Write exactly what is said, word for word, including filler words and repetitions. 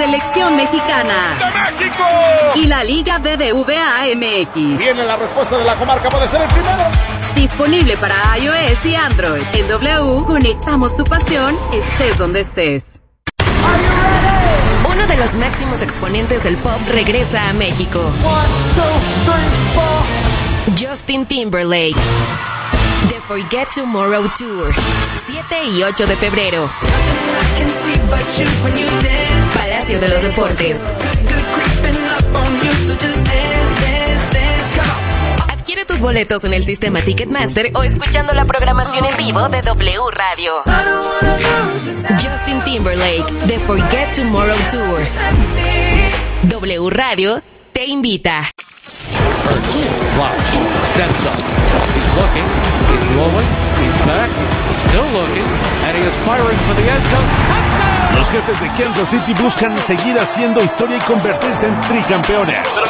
selección mexicana. ¡De México! Y la Liga B B V A M X. Viene la respuesta de la comarca, puede ser el primero. Disponible para iOS y Android. En W conectamos tu pasión, estés donde estés. Uno de los máximos exponentes del pop regresa a México. One, two, three, four. Justin Timberlake. The Forget Tomorrow Tour. siete y ocho de febrero. Palacio de los Deportes. Adquiere tus boletos en el sistema Ticketmaster o escuchando la programación en vivo de W Radio. Justin Timberlake, The Forget Tomorrow Tour. W Radio te invita. Steps up. He's looking. He's rolling. He's back. Still looking. And he is firing for the end zone. Touchdown! Los jefes de Kansas City buscan seguir haciendo historia y convertirse en tricampeones.